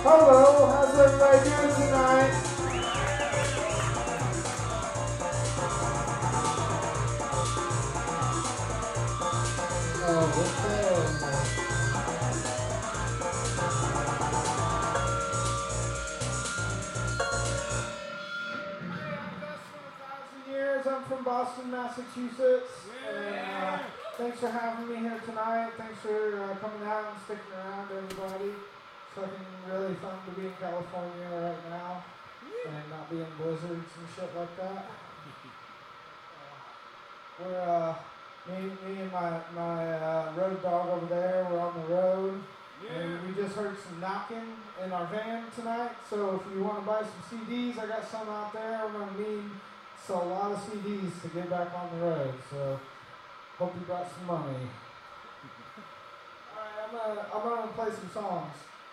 Hello, how's everybody doing tonight? Oh, what's Years. I'm from Boston, Massachusetts. And, thanks for having me here tonight. Thanks for coming out and sticking around, everybody. It's fucking really fun to be in California right now and not be in blizzards and shit like that. We're me and my road dog over there. We're on the road. And we just heard some knocking in our van tonight. So if you want to buy some CDs, I got some out there. We're gonna need a lot of CDs to get back on the road, so hope you brought some money. Alright, I'm gonna play some songs.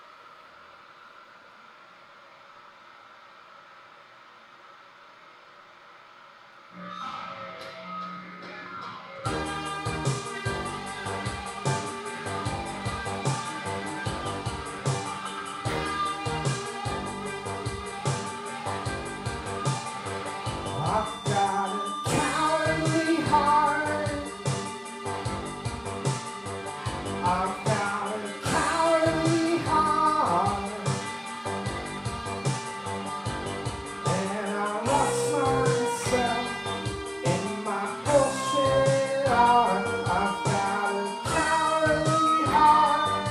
I've got a cowardly heart. I've got a cowardly heart. And I lost myself in my bullshit art. I've got a cowardly heart.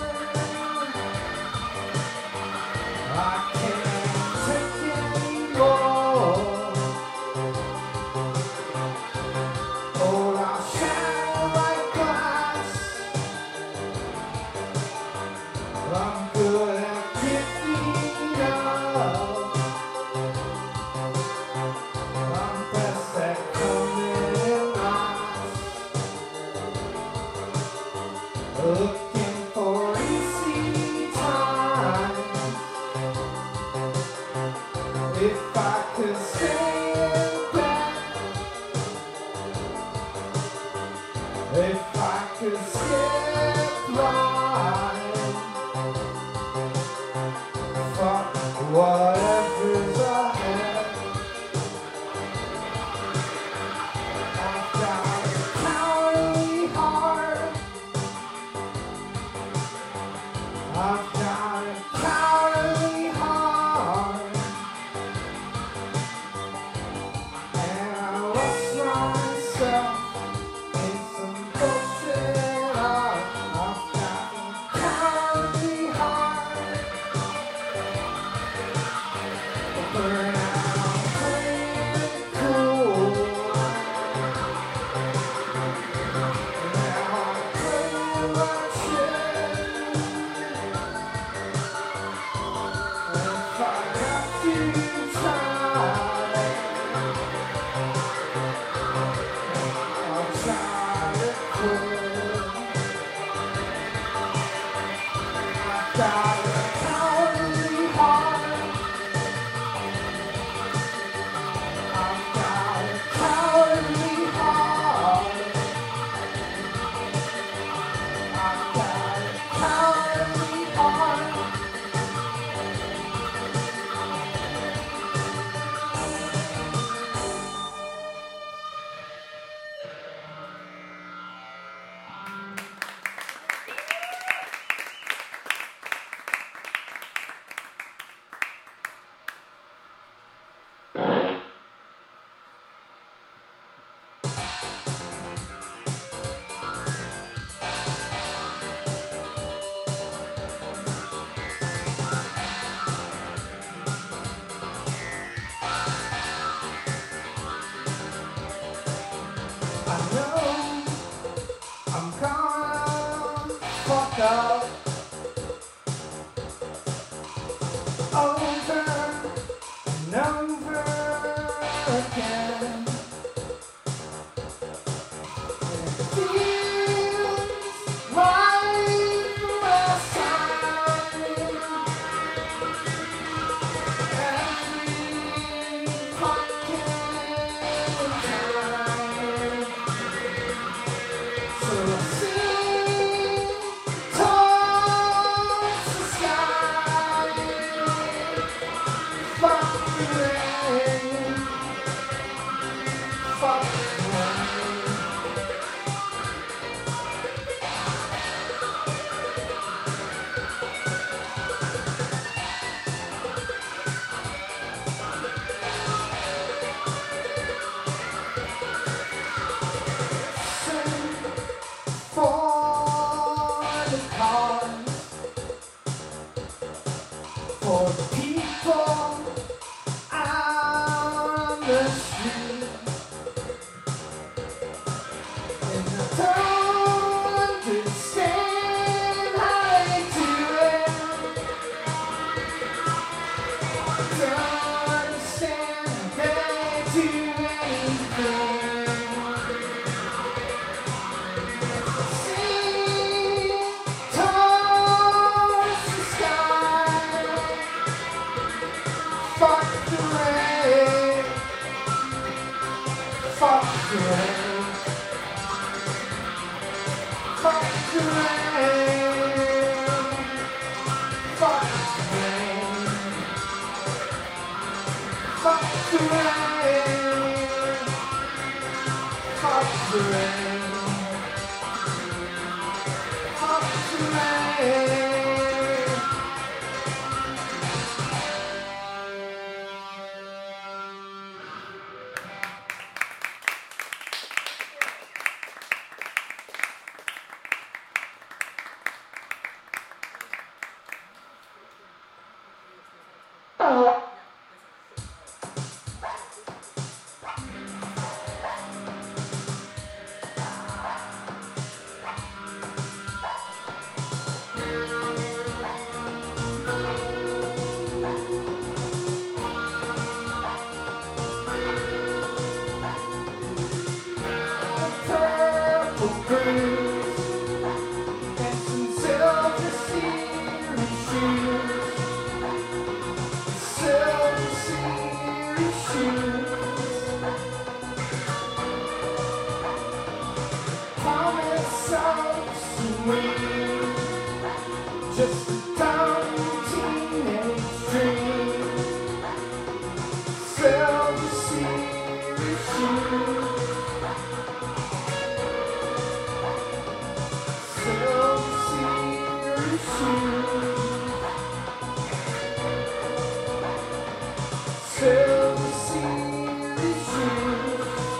I can't take anymore. Oh, I shine like glass. I'm good at giving up. I'm best at coming in last. Looking for easy time. If I could stay back. If I could skip line, fuck whatever's ahead. I've got a cowardly heart. I've got a cowardly heart. And I lost myself. Some bullshit art. I've got a cowardly heart. Burn out, playing it cool. Now I'm playing my shit. And if I have to try, I'll try to quit. I've got a cowardly heart. I've got a cowardly heart. I've got a cowardly heart. I know I'm gonna fuck up over and over again. And it feels right from my side. Every fucking time. So I sing towards the sky. cars for the people out on the street. And I don't understand how they do it. Don't understand how they do anything. Sing towards the sky. Fuck the rain. Fuck the rain. Fuck the rain. Fuck the rain. Fuck the rain. Fuck the rain. Fuck the rain. Purple bruise and some silver series shoes. Silver series shoes. Promise so sweet. Just a dumb teenage dream. Silver series shoes. Silver series shoes. Silver series shoes.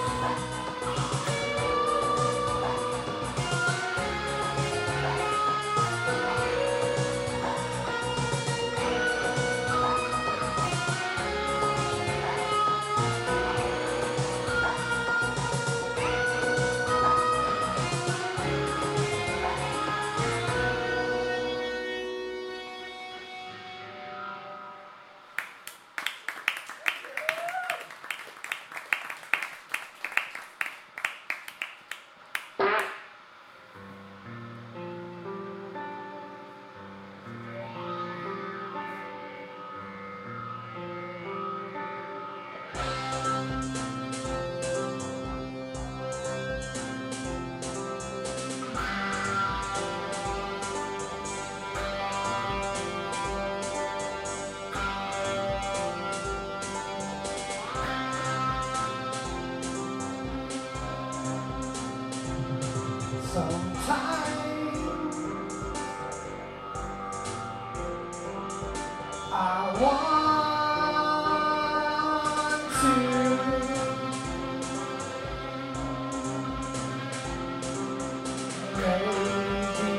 Sometimes I want to maybe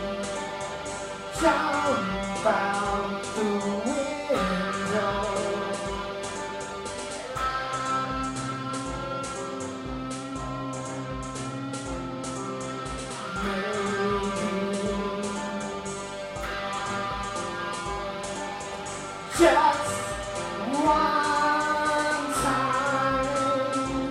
jump out the window. Just one time.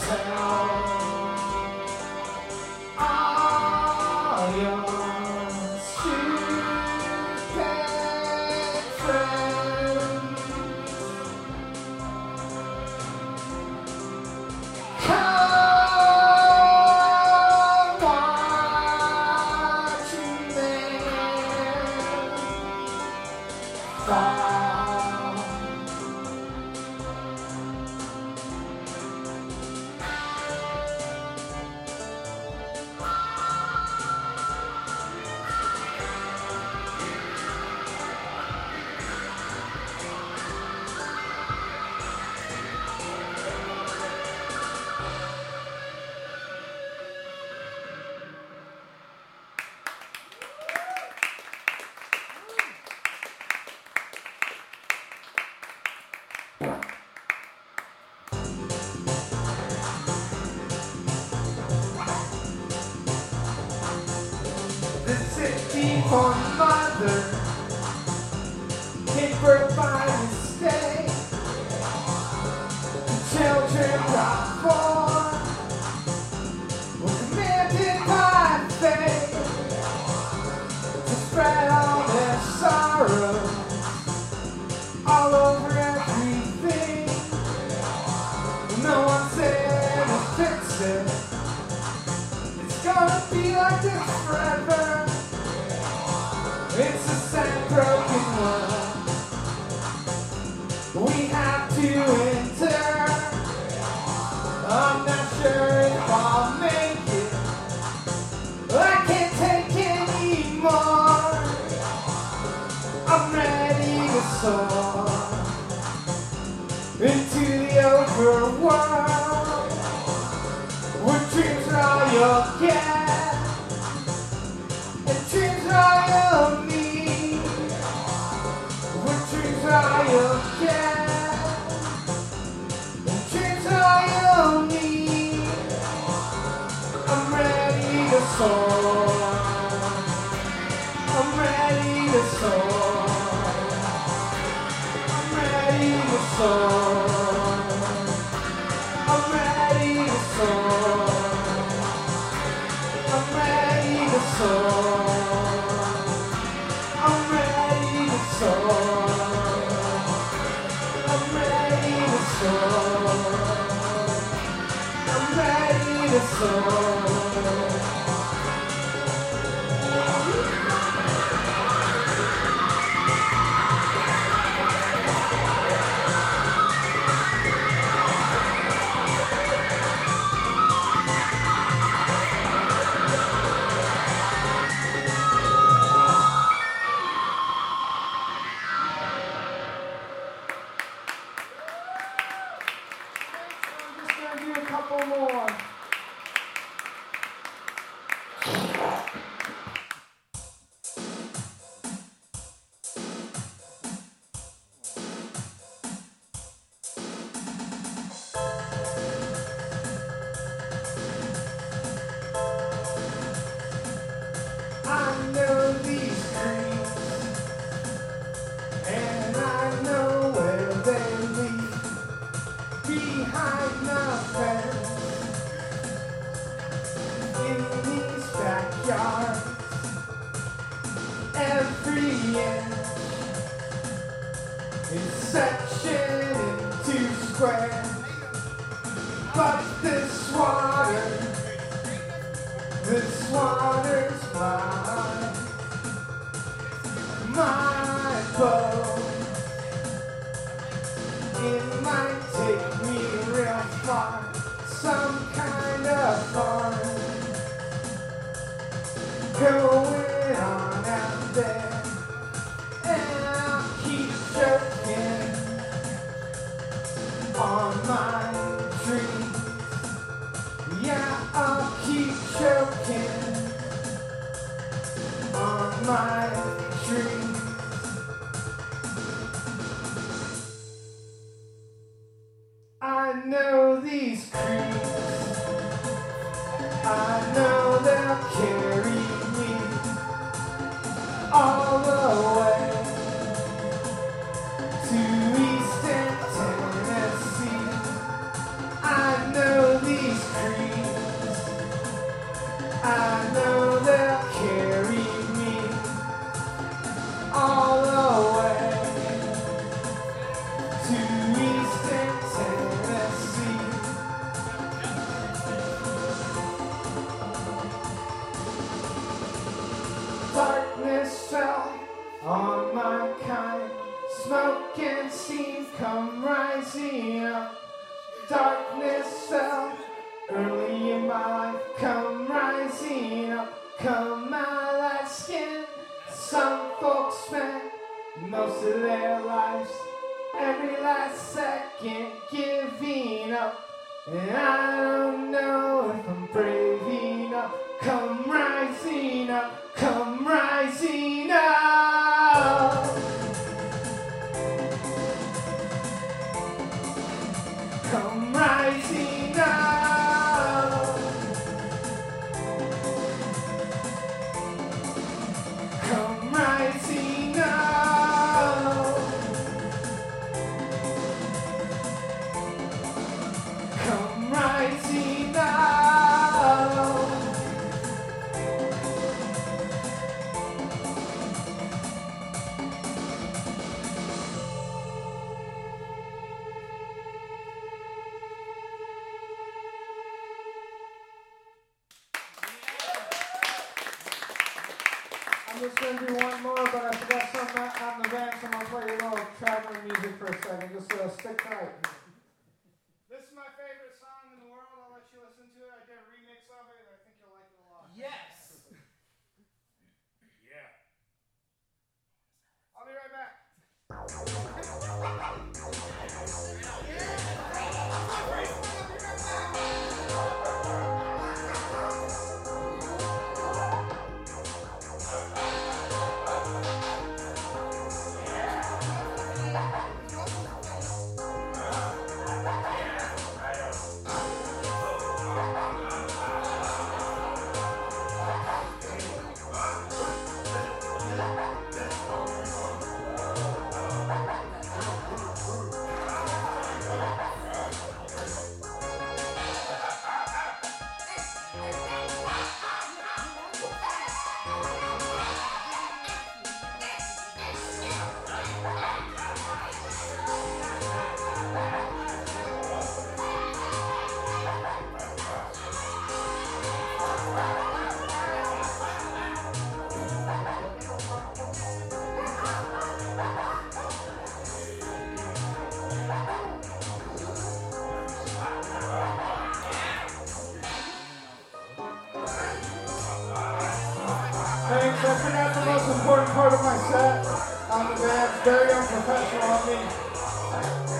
I know these rising up, darkness fell early in my life. Come rising up, come my light skin. Some folks spend most of their lives, every last second giving up. And I don't know if I'm brave enough. Come rising up, come rising up. Come rising up. Come rising up. Come rising up. I'm just going to do one more, but I forgot something out in the band, so I'm going to play a little traveling music for a second. Just stick tight. This is my favorite song in the world. I'll let you listen to it. I did a remix of it, and I think you'll like it a lot. Yes! Yeah. I'll be right back. Thanks, I forgot the most important part of my set on the band. It's very unprofessional of me.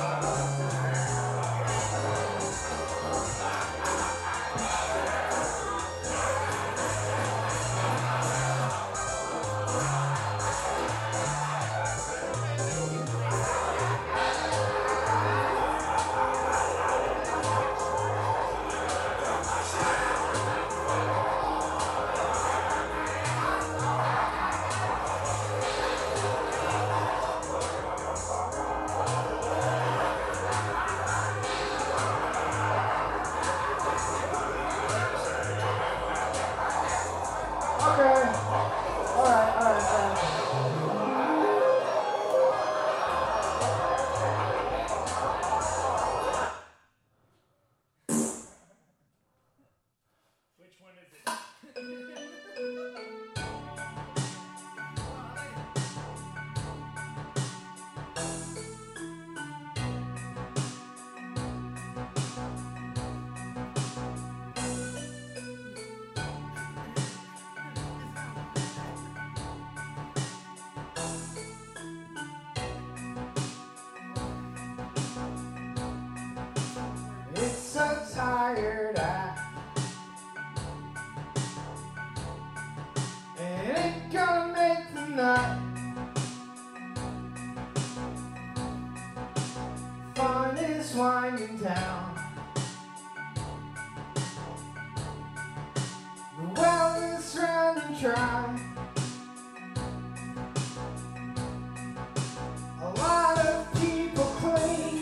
It's a tired act, and it ain't gonna make the night. Fun is winding down. The well is running dry. A lot of people cling.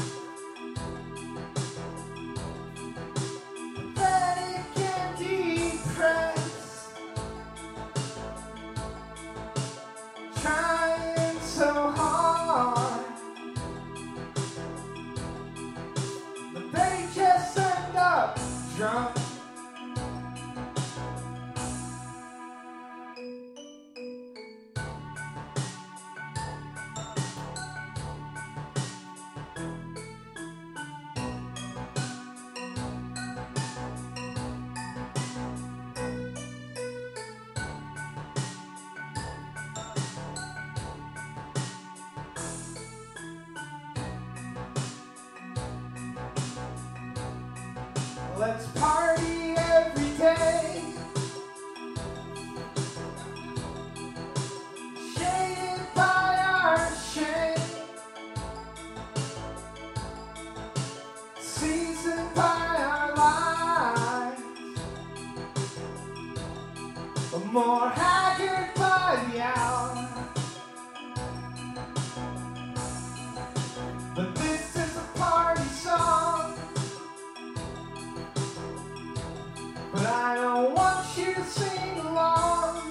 Trying so hard, but they just end up drunk. want you to sing along.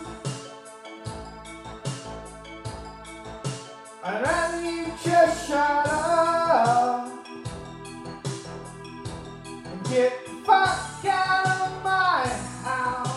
I'd rather you just shut up and get the fuck out of my house.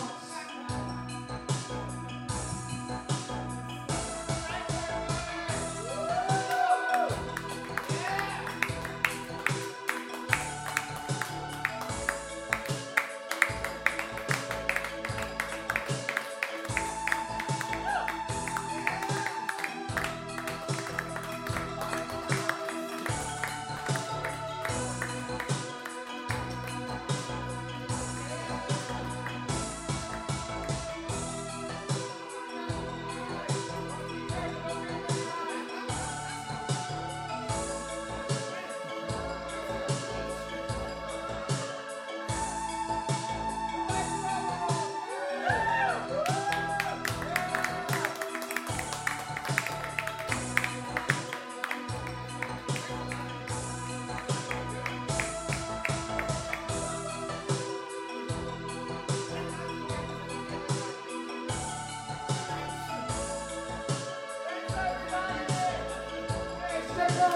Check out